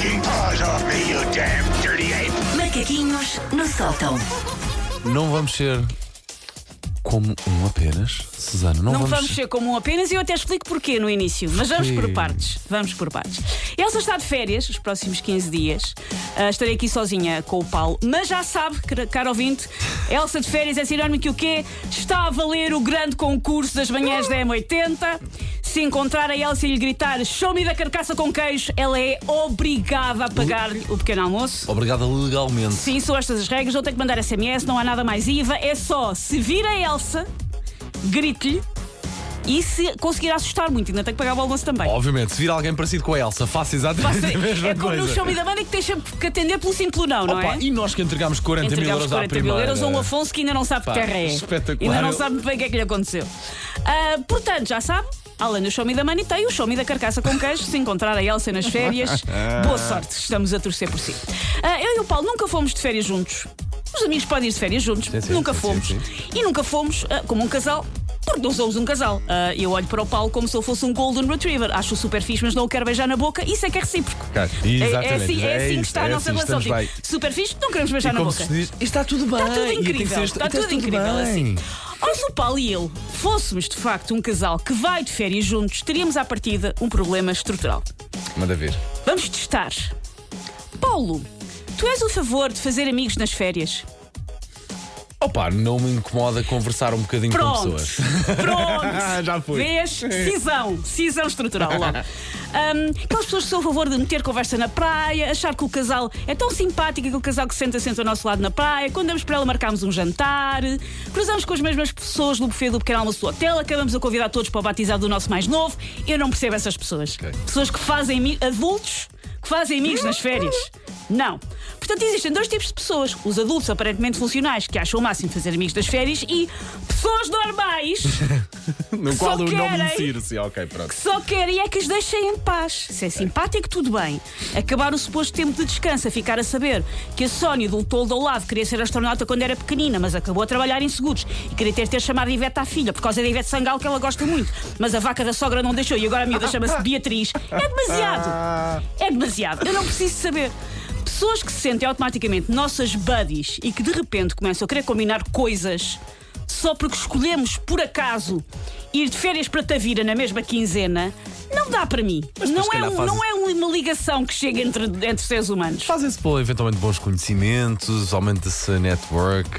stinking paws off me, you damn dirty ape! Macaquinhos no sótão. Não vamos ser como um apenas, Susana. Não vamos ser como um apenas, e eu até explico porquê no início. Mas vamos por partes. Vamos por partes. Elsa está de férias os próximos 15 dias. Estarei aqui sozinha com o Paulo. Mas já sabe, caro ouvinte, Elsa de férias é sinónimo que o quê? Está a valer o grande concurso das manhãs da M80. Se encontrar a Elsa e lhe gritar "show-me da carcaça com queijo", ela é obrigada a pagar-lhe o pequeno almoço. Obrigada legalmente. Sim, são estas as regras. Não tem que mandar SMS, não há nada mais IVA. É só, se vir a Elsa, grite-lhe. E se conseguir assustar muito, ainda tem que pagar o almoço também. Obviamente, se vir alguém parecido com a Elsa, faça exatamente a mesma é como coisa. no show-me da Money, que tens sempre que atender pelo sim, pelo não, não Opa, é? e nós que entregamos 40 mil euros à primeira. euros a um Afonso que ainda não sabe que terra é. espetacular. Ainda não sabe bem o que é que lhe aconteceu. Portanto, já sabe, além do show-me da Money, tem o show-me da carcaça com queijo. Se encontrar a Elsa nas férias, boa sorte, estamos a torcer por si. Eu e o Paulo nunca fomos de férias juntos. Os amigos podem ir de férias juntos, nunca fomos. Sim. E nunca fomos como um casal. Porque não somos um casal. Eu olho para o Paulo como se ele fosse um Golden Retriever. Acho super fixe, mas não o quero beijar na boca. Isso é que é recíproco. Exatamente. É assim que está a nossa relação. Tipo, super fixe, não queremos beijar na boca. Se diz, está tudo bem. Está tudo incrível. Está tudo incrível assim. Ora, se o Paulo e eu fôssemos de facto um casal que vai de férias juntos, teríamos à partida um problema estrutural. Manda ver. Vamos testar. Paulo, tu és a favor de fazer amigos nas férias? Opa, não me incomoda conversar um bocadinho com pessoas. Pronto! Já foi. Vês? Cisão estrutural logo. Aquelas pessoas que são a favor de meter conversa na praia, achar que o casal é tão simpático, aquele casal que senta ao nosso lado na praia, quando damos para ela marcarmos um jantar, cruzamos com as mesmas pessoas no buffet do pequeno almoço do hotel, acabamos a convidar todos para o batizado do nosso mais novo. Eu não percebo essas pessoas. Okay. Pessoas que fazem adultos que fazem amigos nas férias. Não. Portanto, existem dois tipos de pessoas. Os adultos aparentemente funcionais, que acham o máximo fazer amigos das férias, e pessoas normais no qual eu não me insiro. Sim, ok, pronto. Que só querem é que as deixem em paz. Se é simpático, tudo bem. Acabar o suposto tempo de descanso a ficar a saber que a Sónia do toldo ao lado queria ser astronauta quando era pequenina, mas acabou a trabalhar em seguros e queria ter chamado a Ivete à filha por causa da Ivete Sangal, que ela gosta muito, mas a vaca da sogra não deixou e agora a miúda chama-se Beatriz. É demasiado. É demasiado. Eu não preciso saber. Pessoas que se sentem automaticamente nossas buddies e que de repente começam a querer combinar coisas só porque escolhemos, por acaso, ir de férias para Tavira na mesma quinzena, não dá para mim. Não é uma ligação que chega entre seres humanos. Fazem-se eventualmente bons conhecimentos, aumenta-se a network,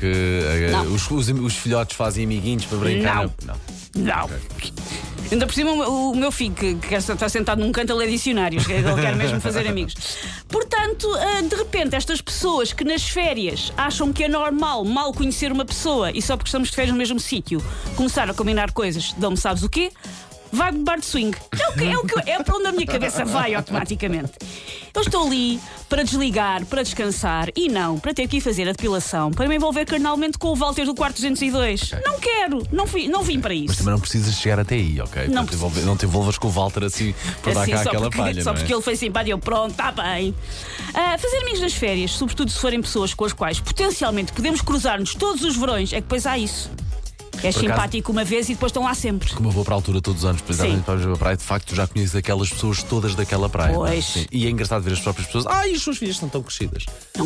os filhotes fazem amiguinhos para brincar. Não. Okay. Ainda por cima o meu filho, que quer estar sentado num canto a ler dicionários, ele quer mesmo fazer amigos. Portanto, de repente, estas pessoas que nas férias acham que é normal mal conhecer uma pessoa e só porque estamos de férias no mesmo sítio começaram a combinar coisas, dão-me sabes o quê? Vai bar de swing. É para onde a minha cabeça vai automaticamente. Eu estou ali para desligar, para descansar e não para ter que ir fazer a depilação, para me envolver carnalmente com o Walter do quarto 202. Okay. Não quero, não vim para isso. Mas também não precisas chegar até aí, ok? Não te envolvas com o Walter assim para dar cá aquela palha. Só porque ele foi simpático, eu pronto, está bem. Fazer amigos nas férias, sobretudo se forem pessoas com as quais potencialmente podemos cruzar-nos todos os verões, é que depois há isso. És simpático uma vez e depois estão lá sempre. Como eu vou para a altura todos os anos, precisamente para a praia, de facto já conheço aquelas pessoas todas daquela praia. Pois. Sim. E é engraçado ver as próprias pessoas. As suas filhas estão tão crescidas. Não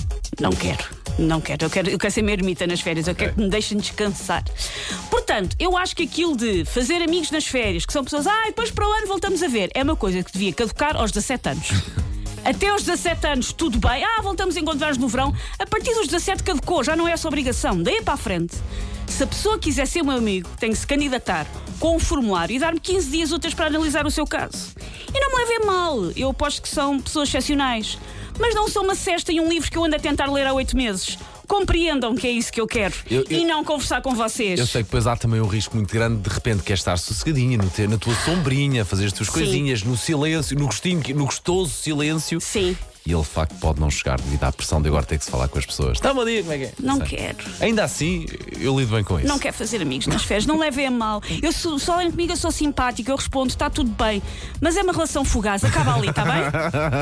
quero. Eu quero ser uma ermita nas férias. Eu quero que me deixem descansar. Portanto, eu acho que aquilo de fazer amigos nas férias, que são pessoas, depois para o ano voltamos a ver, é uma coisa que devia caducar aos 17 anos. Até aos 17 anos, tudo bem. Voltamos a encontrar-nos no verão. A partir dos 17 caducou, já não é essa obrigação. Daí para a frente, se a pessoa quiser ser meu amigo, tem que se candidatar com um formulário e dar-me 15 dias úteis para analisar o seu caso. E não me levem mal, eu aposto que são pessoas excepcionais. Mas não sou uma cesta e um livro que eu ando a tentar ler há 8 meses. Compreendam que é isso que eu quero e não conversar com vocês. Eu sei que depois há também um risco muito grande, de repente queres estar sossegadinha, na tua sombrinha, fazer as tuas coisinhas, no silêncio, no gostoso silêncio. Sim. E ele de facto pode não chegar devido à pressão de agora ter que se falar com as pessoas. Bom dia, como é que é? Não quero. Ainda assim, eu lido bem com isso. Não quero fazer amigos nas férias, não levem a mal. Só olhem comigo, eu sou simpática, eu respondo, está tudo bem. Mas é uma relação fugaz, acaba ali, está bem?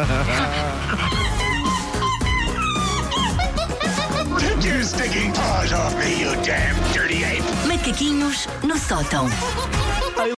Take your stinking paws off me, you damn dirty ape! Macaquinhos no sótão.